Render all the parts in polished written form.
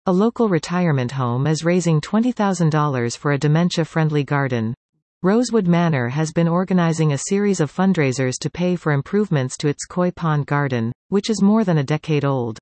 A local retirement home is raising $20,000 for a dementia-friendly garden. Rosewood Manor has been organizing a series of fundraisers to pay for improvements to its koi pond garden, which is more than a decade old.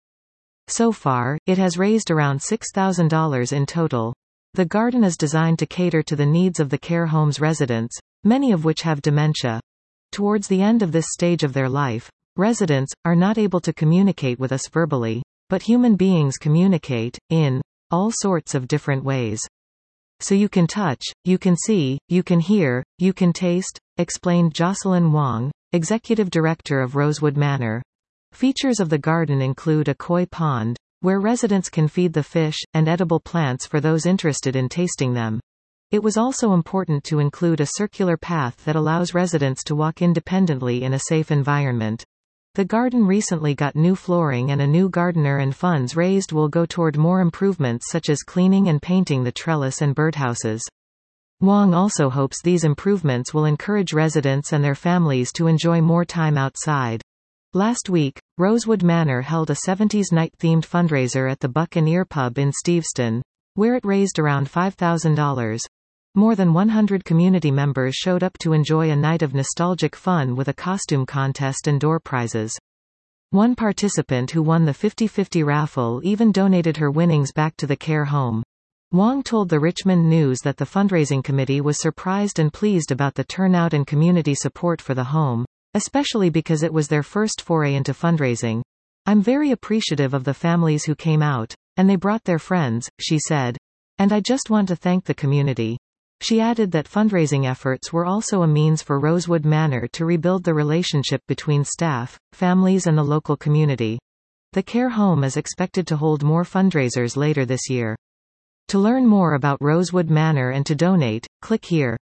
So far, it has raised around $6,000 in total. The garden is designed to cater to the needs of the care home's residents, many of which have dementia. Towards the end of this stage of their life, residents are not able to communicate with us verbally, but human beings communicate in all sorts of different ways. So you can touch, you can see, you can hear, you can taste, explained Jocelyn Wong, executive director of Rosewood Manor. Features of the garden include a koi pond, where residents can feed the fish, and edible plants for those interested in tasting them. It was also important to include a circular path that allows residents to walk independently in a safe environment. The garden recently got new flooring and a new gardener, and funds raised will go toward more improvements such as cleaning and painting the trellis and birdhouses. Wong also hopes these improvements will encourage residents and their families to enjoy more time outside. Last week, Rosewood Manor held a 70s night-themed fundraiser at the Buck and Ear Pub in Steveston, where it raised around $5,000. More than 100 community members showed up to enjoy a night of nostalgic fun with a costume contest and door prizes. One participant who won the 50-50 raffle even donated her winnings back to the care home. Wong told the Richmond News that the fundraising committee was surprised and pleased about the turnout and community support for the home, especially because it was their first foray into fundraising. "I'm very appreciative of the families who came out, and they brought their friends," she said. "And I just want to thank the community." She added that fundraising efforts were also a means for Rosewood Manor to rebuild the relationship between staff, families and the local community. The care home is expected to hold more fundraisers later this year. To learn more about Rosewood Manor and to donate, click here.